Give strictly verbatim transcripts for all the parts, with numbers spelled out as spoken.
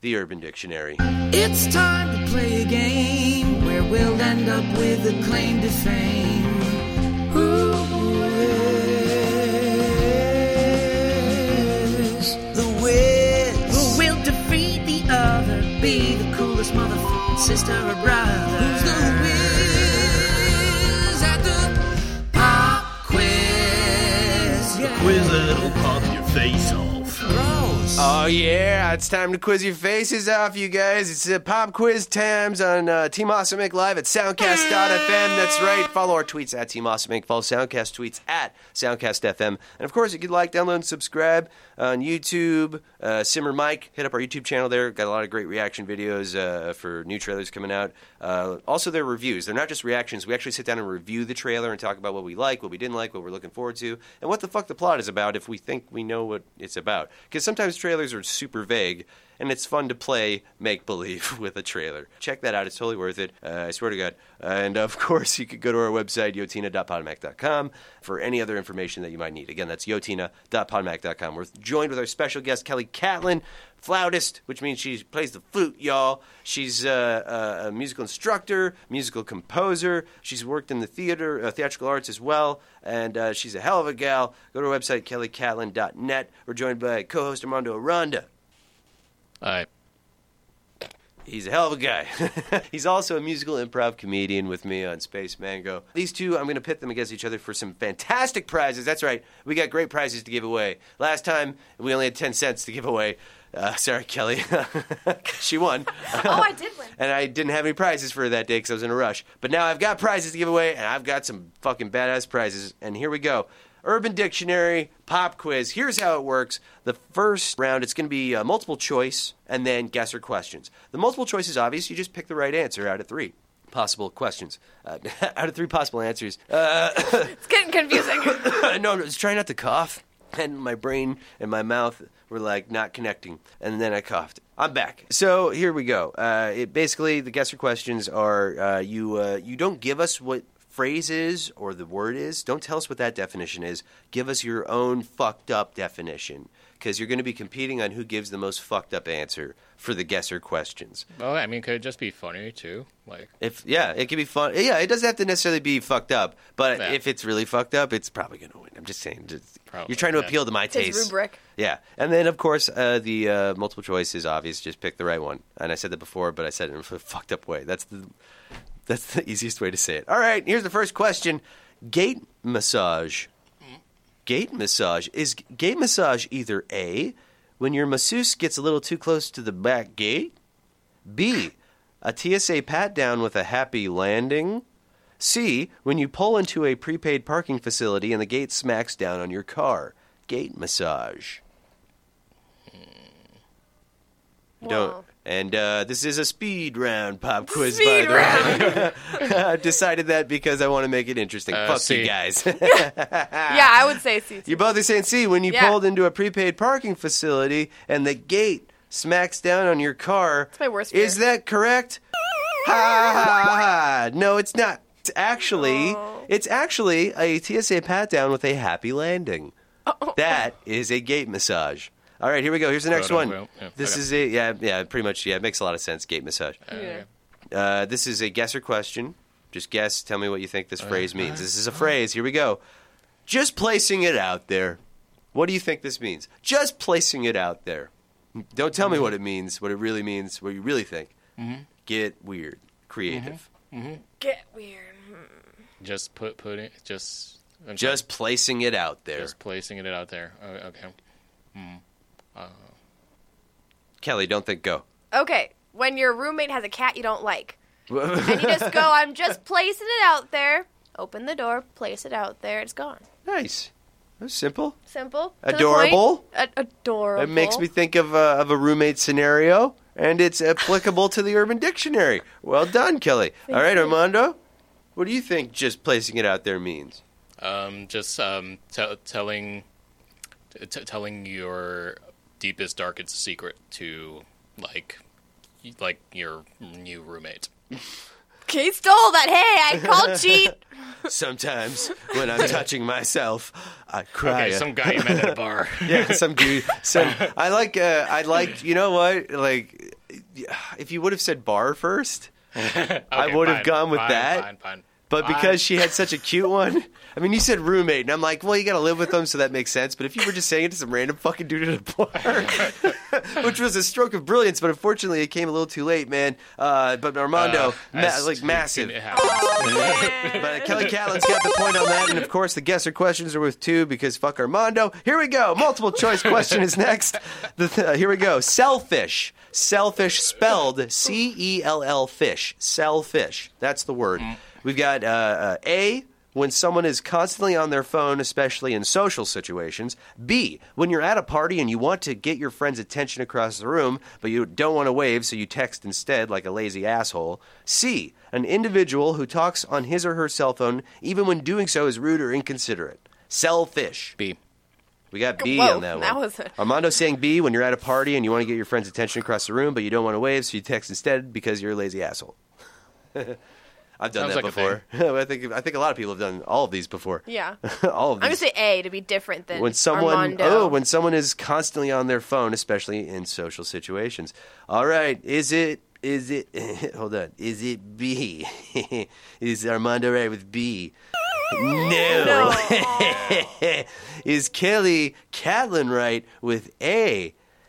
the Urban Dictionary. It's time to play a game where we'll end up with a claim to fame. Who is the Wiz? Who will defeat the other? Be the coolest motherfucking sister or brother? Who's the Wiz at the pop quiz? The quiz that'll pop your face off. Gross. Oh, yeah, it's time to quiz your faces off, you guys. It's uh, Pop Quiz Times on uh, Team Awesome Incorporated live at soundcast dot f m. That's right. Follow our tweets at Team Awesome Incorporated. Follow Soundcast tweets at soundcast f m. And, of course, you could like, download, and subscribe on YouTube. Uh, Simmer Mike, hit up our YouTube channel there. Got a lot of great reaction videos uh, for new trailers coming out. Uh, also, they're reviews. They're not just reactions. We actually sit down and review the trailer and talk about what we like, what we didn't like, what we're looking forward to, and what the fuck the plot is about if we think we know what it's about. Because sometimes trailers are super vague, and it's fun to play make-believe with a trailer. Check that out. It's totally worth it. Uh, I swear to God. Uh, and, of course, you could go to our website, yotina dot podomac dot com, for any other information that you might need. Again, that's yotina dot podomac dot com. We're joined with our special guest, Kelly Catlin, flautist, which means she plays the flute, y'all. She's uh, a musical instructor, musical composer. She's worked in the theater, uh, theatrical arts as well, and uh, she's a hell of a gal. Go to our website, kelly catlin dot net. We're joined by co-host Armando Aranda. Hi. He's a hell of a guy. He's also a musical improv comedian with me on Space Mango. These two, I'm going to pit them against each other for some fantastic prizes. That's right. We got great prizes to give away. Last time, we only had ten cents to give away. Uh, sorry, Kelly. She won. Oh, I did win. And I didn't have any prizes for her that day because I was in a rush. But now I've got prizes to give away, and I've got some fucking badass prizes. And here we go. Urban Dictionary Pop Quiz. Here's how it works. The first round, it's going to be uh, multiple choice and then guesser questions. The multiple choice is obvious. You just pick the right answer out of three possible questions. Uh, out of three possible answers. Uh, It's getting confusing. no, no, just try not to cough. And my brain and my mouth were like not connecting. And then I coughed. I'm back. So here we go. Uh, it basically, the guesser questions are uh, you, uh, you don't give us what phrase is or the word is. Don't tell us what that definition is. Give us your own fucked up definition, because you're going to be competing on who gives the most fucked up answer for the guesser questions. Well, I mean, could it just be funny too? Like, if yeah, it can be fun. Yeah, it doesn't have to necessarily be fucked up, but Yeah. if it's really fucked up, it's probably going to win. I'm just saying. Just, Probably, you're trying to yeah. appeal to my His taste. rubric. Yeah, and then of course uh, the uh, multiple choice is obvious. Just pick the right one. And I said that before, but I said it in a fucked up way. That's the that's the easiest way to say it. All right, here's the first question: gate massage. Gate massage is gate massage either A, when your masseuse gets a little too close to the back gate, B, a T S A pat down with a happy landing, C, when you pull into a prepaid parking facility and the gate smacks down on your car. Gate massage. Don't. Wow. And uh, this is a speed round pop quiz, by Speed the way. I decided that because I want to make it interesting. Uh, Fuck C. you guys. Yeah, I would say C. You both are saying C. When you Yeah. pulled into a prepaid parking facility and the gate smacks down on your car. That's my worst fear. Is that correct? ha ha ha! No, it's not. It's actually, Oh. it's actually a T S A pat down with a happy landing. Oh. That is a gate massage. All right, here we go. Here's the next Oh, no, one. well, yeah, This okay. is a yeah, yeah, pretty much yeah. It makes a lot of sense. Gate massage. uh, Yeah. Uh, this is a guesser question. Just guess. Tell me what you think this phrase means. This is a phrase. Here we go. Just placing it out there. What do you think this means? Just placing it out there. Don't tell me what it means, what it really means, what you really think. Get weird. Creative. Get weird. just put put it just I'm Just placing it out there. sorry, just placing it out there. Oh, okay. Kelly, don't think go. Okay, when your roommate has a cat you don't like, and you just go, I'm just placing it out there. Open the door, place it out there. It's gone. Nice. That's simple. Simple. to the Adorable. point. A- adorable. It makes me think of, uh, of a roommate scenario, and it's applicable to the Urban Dictionary. Well done, Kelly. All right, Armando, what do you think just placing it out there means? Um, just um, t- telling t- telling your deepest, darkest secret to like like your new roommate. He stole that. Hey, I called cheat. Sometimes when I'm touching myself, I cry. Okay, some guy you met at a bar. yeah, some dude. Some I like. Uh, I like. You know what? Like if you would have said bar first, Okay, I would have fine, gone with fine, that. Fine, fine. But Fine. because she had such a cute one, I mean, you said roommate, and I'm like, well, you got to live with them, so that makes sense. But if you were just saying it to some random fucking dude at a bar, which was a stroke of brilliance, but unfortunately it came a little too late, man. Uh, but Armando, Uh, ma- as like to- massive. It happens. But Kelly Catlin's got the point on that, and of course the guesser questions are with two because fuck Armando. Here we go. Multiple choice question is next. The th- uh, here we go. Selfish. Selfish spelled C E L L fish. Selfish. That's the word. We've got uh, uh, A, when someone is constantly on their phone, especially in social situations. B, when you're at a party and you want to get your friend's attention across the room, but you don't want to wave, so you text instead like a lazy asshole. C, an individual who talks on his or her cell phone, even when doing so is rude or inconsiderate. Selfish. B. We got B Whoa, on that one. that was a- Armando's saying B when you're at a party and you want to get your friend's attention across the room, but you don't want to wave, so you text instead because you're a lazy asshole. I've done Sounds that like a before. I think I think a lot of people have done all of these before. Yeah. all of I'm these. gonna say A to be different than when someone Armando. oh when someone is constantly on their phone, especially in social situations. All right, is it is it hold on? Is it B? Is Armando right with B? No. Is Kelly Catlin right with A?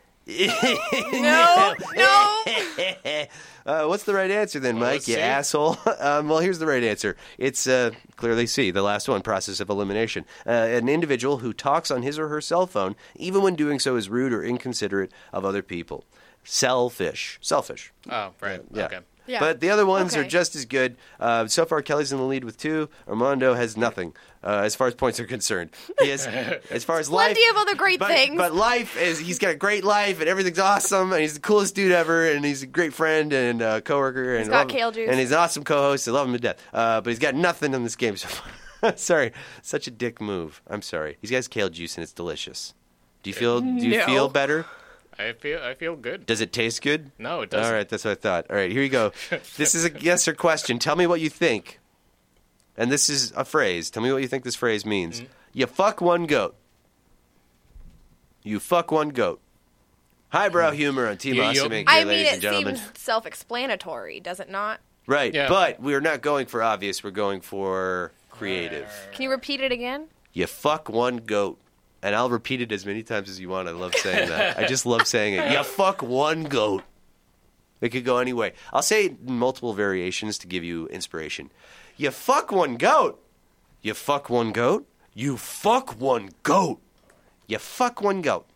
no, no. Uh, what's the right answer then, Well, Mike? let's You see. asshole. um, well, here's the right answer. It's uh, clearly C, the last one, process of elimination. Uh, an individual who talks on his or her cell phone, even when doing so is rude or inconsiderate of other people. Selfish. Selfish. Oh, right. Yeah. Okay. Yeah. But the other ones are Okay. just as good. Uh, so far, Kelly's in the lead with two. Armando has nothing uh, as far as points are concerned. He has, as far as life, Plenty of other great but, things. But life is he's got a great life and everything's awesome and he's the coolest dude ever and he's a great friend and uh, coworker and He's got love him- kale juice. and he's an awesome co-host. I love him to death. Uh, but he's got nothing in this game so far. Sorry, such a dick move. I'm sorry. He's got kale juice and it's delicious. Do you feel? Do you No. feel better? I feel I feel good. Does it taste good? No, it doesn't. All right, that's what I thought. All right, here you go. This is a yes or question. Tell me what you think. And this is a phrase. Tell me what you think this phrase means. Mm-hmm. You fuck one goat. You fuck one goat. Highbrow humor on Team You- Awesome you- Inc. I here, mean, ladies it and gentlemen. seems self-explanatory, does it not? Right, Yeah. but we're not going for obvious. We're going for creative. Can you repeat it again? You fuck one goat. And I'll repeat it as many times as you want. I love saying that. I just love saying it. You fuck one goat. It could go any way. I'll say it in multiple variations to give you inspiration. You fuck one goat. You fuck one goat. You fuck one goat. You fuck one goat.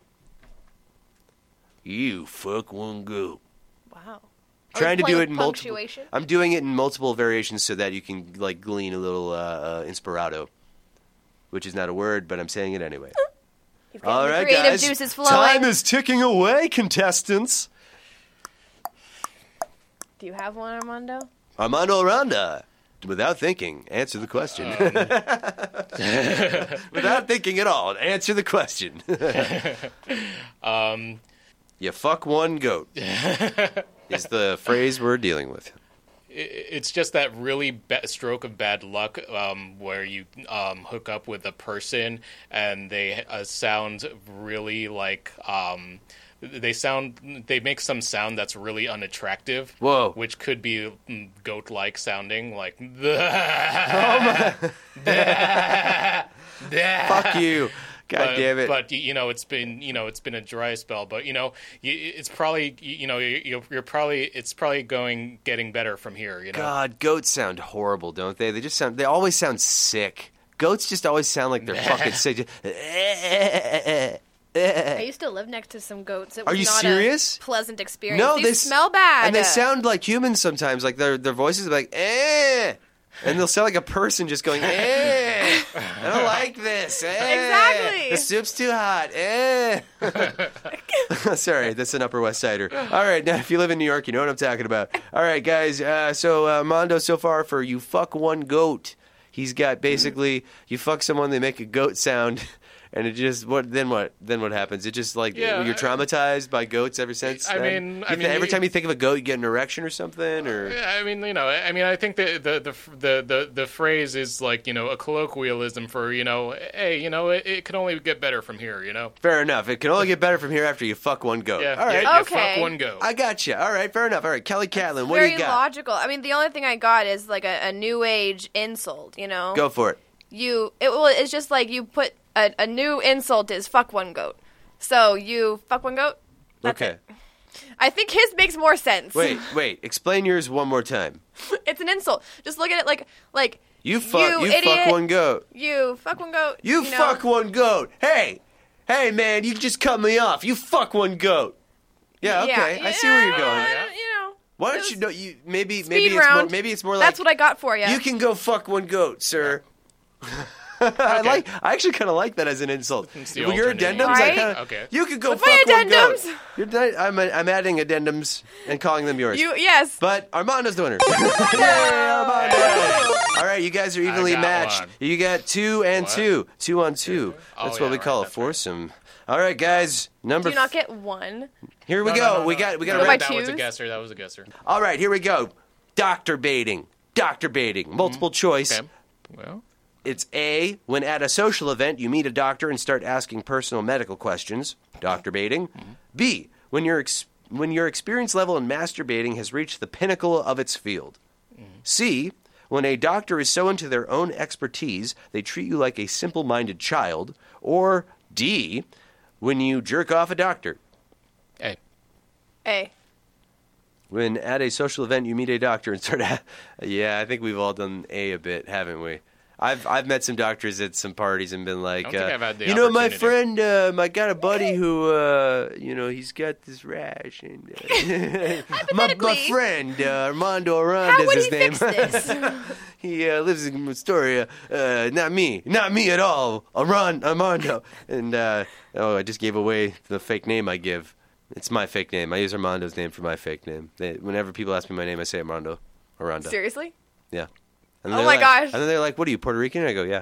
You fuck one goat. Wow. Trying to playing do with it in multiple. punctuation? I'm doing it in multiple variations so that you can like glean a little uh, uh, inspirato, which is not a word, but I'm saying it anyway. You've got All the right, creative guys. juices flowing. Time is ticking away, contestants. Do you have one, Armando? Armando Aranda, without thinking, answer the question. Without thinking at all, answer the question. Um, You fuck one goat is the phrase we're dealing with. it, it's just that really ba- stroke of bad luck um, where you um, hook up with a person and they uh, sound really like um, they sound they make some sound that's really unattractive. Whoa. Which could be mm, goat-like sounding, like. Fuck you. God but, damn it. But you know, it's been you know it's been a dry spell. But you know, you, it's probably you know you're, you're probably it's probably going getting better from here. You know. God, goats sound horrible, don't they? They just sound. They always sound sick. Goats just always sound like they're fucking sick. I used to live next to some goats. It was Are you not serious? a pleasant experience. No, they, they s- smell bad. and they sound like humans sometimes. Like their their voices are like eh, and they'll sound like a person just going eh. I don't like this. Eh. Exactly. The soup's too hot. Eh. Sorry, that's an Upper West Sider. All right, now if you live in New York, you know what I'm talking about. All right, guys. Uh, so uh, Mondo, so far for you fuck one goat. He's got basically you fuck someone, they make a goat sound. and it just what then what then what happens? It just like Yeah, you're traumatized by goats ever since. I then? mean- You I th- mean, every it- time you think of a goat, you get an erection or something, or Yeah, I mean, you know, I mean, I think the the the the the, the phrase is like, you know, a colloquialism for, you know, hey, you know, it, it can only get better from here, you know. fair enough. It can only get better from here after you fuck one goat. Yeah, All right, yeah, you Okay. fuck one go. I got you. All right, fair enough. All right, Kelly Catlin, what do Very you got? logical. I mean, the only thing I got is like a, a new age insult. You know, Go for it. you it well, it's just like you put a, a new insult is fuck one goat. So you fuck one goat. That's Okay. it. I think his makes more sense. Wait, wait. Explain yours one more time. It's an insult. Just look at it like like You fuck. You, idiot. fuck one goat. You fuck one goat. You, know? fuck one goat. Hey, hey, man, you just cut me off. You fuck one goat. Yeah, okay. Yeah, I see where you're yeah, going. You know. Why it don't you was know? You maybe speed maybe it's round. more, maybe it's more like That's what I got for you. you can go fuck one goat, sir. I like. I actually kind of like that as an insult. It's the Well, your alternate. addendums, I Right? kinda, Okay. You could go With fuck my one goat. addendums? You're di- I'm I'm adding addendums and calling them yours. You yes. But Armando's the winner. Yay, Armando! All right, you guys are evenly got matched. one. You got two and What? two, two on two. Oh, That's yeah, what we right, call a that's right. foursome. All right, guys. Number. Do you not f- get one? here we No, go. no, no, we no. got we got No, a Go red. by that was a twos? guesser. That was a guesser. All right, here we go. Doctor baiting. Doctor baiting. Multiple choice. Okay. Well, It's A, when at a social event you meet a doctor and start asking personal medical questions, doctor baiting. B, when your ex- when your experience level in masturbating has reached the pinnacle of its field. C, when a doctor is so into their own expertise they treat you like a simple-minded child. Or D, when you jerk off a doctor. hey, A. When at a social event you meet a doctor and start a- yeah, I think we've all done A a bit, haven't we? I've I've met some doctors at some parties and been like, I don't think uh, I've had the you know, my opportunity. friend, um, I got a buddy who, uh, you know, he's got this rash, and uh, my my Hypothetically. friend uh, Armando Aranda How is would his he name. fix this? he uh, lives in Astoria. Uh, not me, not me at all. Aron Armando, and uh, oh, I just gave away the fake name I give. It's my fake name. I use Armando's name for my fake name. They, whenever people ask me my name, I say Armando. Aranda. Seriously? Yeah. And Oh they're my like- gosh. And then they're like, "What are you, Puerto Rican?" And I go, "Yeah."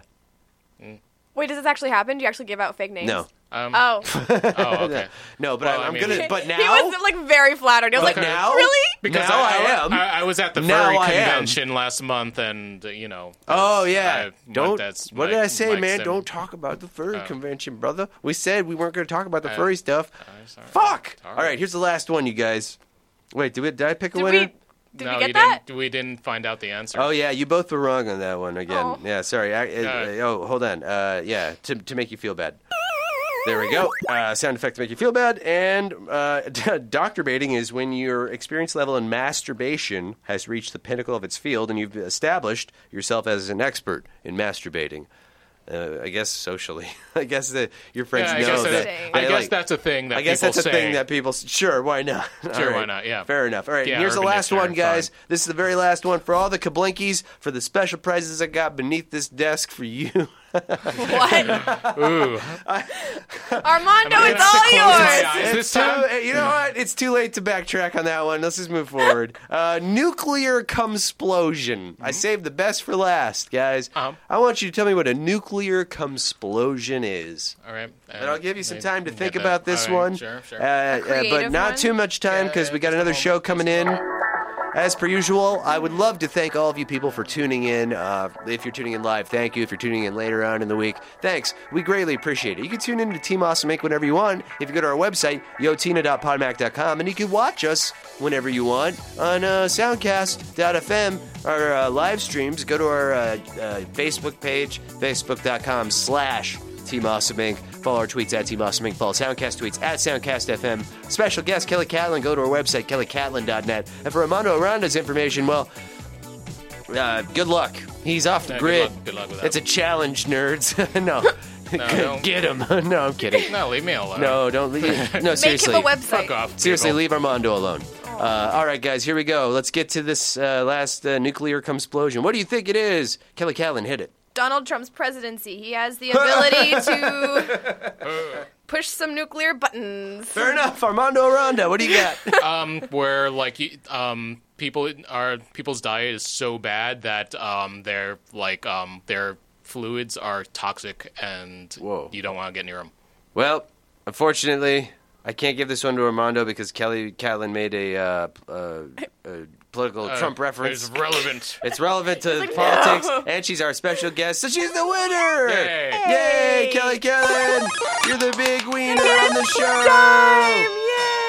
Wait, does this actually happen? Do you actually give out fake names? No. um, Oh. oh, okay. No, but Well, I, I I'm mean- gonna. But now, He was like very flattered. He was But like, now- really? Because Now I, I am. I, I was at the Now furry I am. convention last month, and uh, you know. oh that's- yeah, I went- don't. that's What my- did I say, my man? sim- Don't talk about the furry Oh. convention, brother. We said we weren't going to talk about the Uh, furry stuff. I'm sorry. Fuck. Sorry. All right, here's the last one, you guys. Wait, did, we, did I pick a Did winner? we? Did no, we get you that? didn't. We didn't find out the answer. Oh yeah, you both were wrong on that one again. Oh. Yeah, sorry. I, uh, Uh, oh, hold on. Uh, yeah, to to make you feel bad. There we go. Uh, sound effect to make you feel bad. And uh, doctor baiting is when your experience level in masturbation has reached the pinnacle of its field and you've established yourself as an expert in masturbating. Uh, I guess socially. I guess that your friends Yeah, I know guess, that. that, Interesting. I they, guess like- that's a thing that I guess people that's a say. thing that people. Sure, why not? All Sure, right. why not? Yeah. Fair enough. All right, Yeah, here's the Urban last Dictionary, one, guys. fine. This is the very last one for all the kablinkies for the special prizes I got beneath this desk for you. What? Ooh. Armando, gonna it's have to all close my yours. eyes. It's this too, time? you know what? It's too late to backtrack on that one. Let's just move forward. Uh, nuclear cumsplosion. I saved the best for last, guys. Uh-huh. I want you to tell me what a nuclear cumsplosion is. All right. And I'll give you some time to Get think that. about this All right, one. Sure, sure. Uh, uh, but creative not one? too much time Yeah, because yeah, we got just a another moment, show just a coming in. As per usual, I would love to thank all of you people for tuning in. Uh, if you're tuning in live, thank you. If you're tuning in later on in the week, thanks. We greatly appreciate it. You can tune in to Team Awesome Incorporated whenever you want. If you go to our website, yotina dot podmac dot com, and you can watch us whenever you want on uh, soundcast dot f m, our uh, live streams. Go to our uh, uh, Facebook page, facebook dot com slash Team Awesome Incorporated. Follow our tweets at Team Awesome Incorporated. Follow Soundcast tweets at Soundcast F M. Special guest Kelly Catlin. Go to our website, kelly catlin dot net. And for Armando Aranda's information, well, uh, good luck. He's off the Yeah, good grid. luck- good luck with that. It's a challenge, nerds. no. don't. Get him. no, I'm kidding. No, leave me alone. No, don't leave. No, Make seriously. him a website. Fuck off. Seriously, people. leave Armando alone. Uh, all right, guys, here we go. Let's get to this uh, last uh, nuclear explosion. What do you think it is? Kelly Catlin, hit it. Donald Trump's presidency. He has the ability to push some nuclear buttons. Fair enough. Armando Aranda, what do you got? um, where like you- um, people are people's diet is so bad that um, they're like um, they're fluids are toxic, and Whoa. you don't want to get near them. Well, unfortunately, I can't give this one to Armando because Kelly Catlin made a, uh, uh, a political Uh, Trump reference. It's relevant. It's relevant to like, politics, no. and she's our special guest, so she's the winner! Yay. Yay, Hey. Kelly Catlin! You're the big wiener on the show! Time! Yay!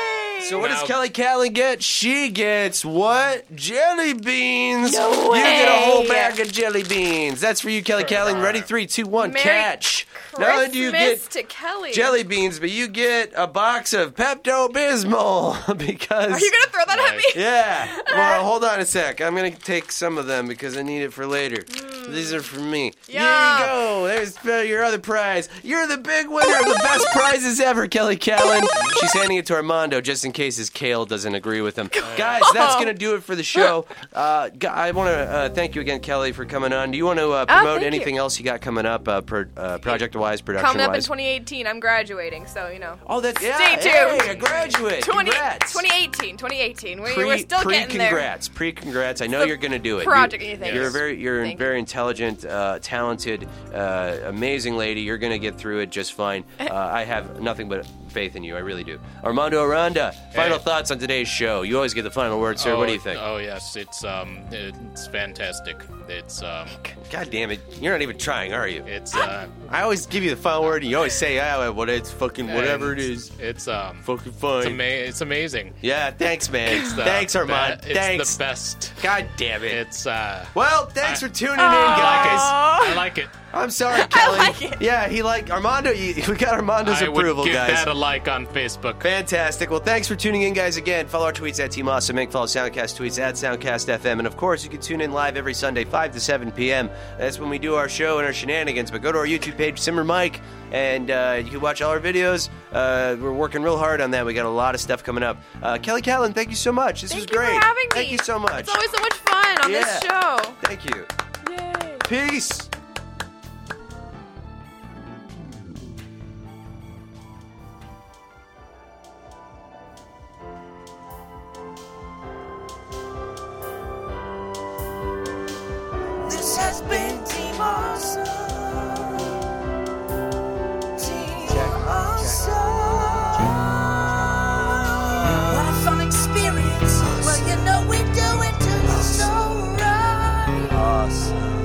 So what does Now- Kelly Catlin get? She gets what? Jelly beans! No You get a whole way. bag of jelly beans. That's for you, Kelly Catlin. Ready? Three, two, one, Merry catch! Not only do you Christmas get to Kelly. jelly beans, but you get a box of Pepto-Bismol because... Are you gonna throw that at me? Yeah. Well, hold on a sec. I'm going to take some of them because I need it for later. These are for me. Here Yeah. you go. There's uh, your other prize. You're the big winner of the best prizes ever, Kelly Catlin. She's handing it to Armando just in case his kale doesn't agree with him. Guys, that's going to do it for the show. Uh, gu- I want to uh, thank you again, Kelly, for coming on. Do you want to uh, promote thank anything you. else you got coming up, uh, pro- uh, project-wise, Coming up in production-wise? twenty eighteen, I'm graduating, so you know. Oh, that's yeah. Stay tuned. Hey, a graduate. twenty, Congrats. twenty eighteen, twenty eighteen. We, Pre, we're still getting there. congrats, pre congrats. I know the you're going to do it. project you, you think. You're a Yes. very, you're a Thank very intelligent, uh, talented, uh, amazing lady. You're going to get through it just fine. Uh, I have nothing but faith in you. I really do. Armando Aranda, final Hey. thoughts on today's show. You always get the final word, sir. oh, What do you think? Oh yes, it's um, it's fantastic. It's um, God damn it! You're not even trying, are you? it's uh, I always give you the final word, and you always say, "Ah, what it's fucking whatever it and is, It's um, fucking it's, fine." ama- it's amazing. Yeah, thanks, man. It's the thanks, Armand. be- it's thanks. the best. God damn it. It's uh, Well, thanks I- for tuning in, guys. I like it. I'm sorry, Kelly. like it. Yeah, he like Armando. You, we got Armando's I approval, would give guys. that a like on Facebook. Fantastic. Well, thanks for tuning in, guys. Again, follow our tweets at Team Awesome Inc. Follow Soundcast tweets at Soundcast F M. And, of course, you can tune in live every Sunday, five to seven p.m. That's when we do our show and our shenanigans. But go to our YouTube page, Simmer Mike, and uh, you can watch all our videos. Uh, we're working real hard on that. We got a lot of stuff coming up. Uh, Kelly Catlin, thank you so much. This Thank was you great. for having me. Thank you so much. It's always so much fun on Yeah. this show. Thank you. Yay. Peace. This has been Team Awesome. Team Awesome. What a fun experience. Well, you know we do it to the so right. Awesome.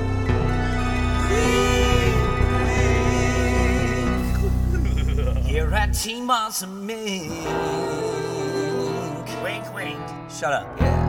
Here at Team Awesome Inc. Wink, wink. Shut up. Yeah.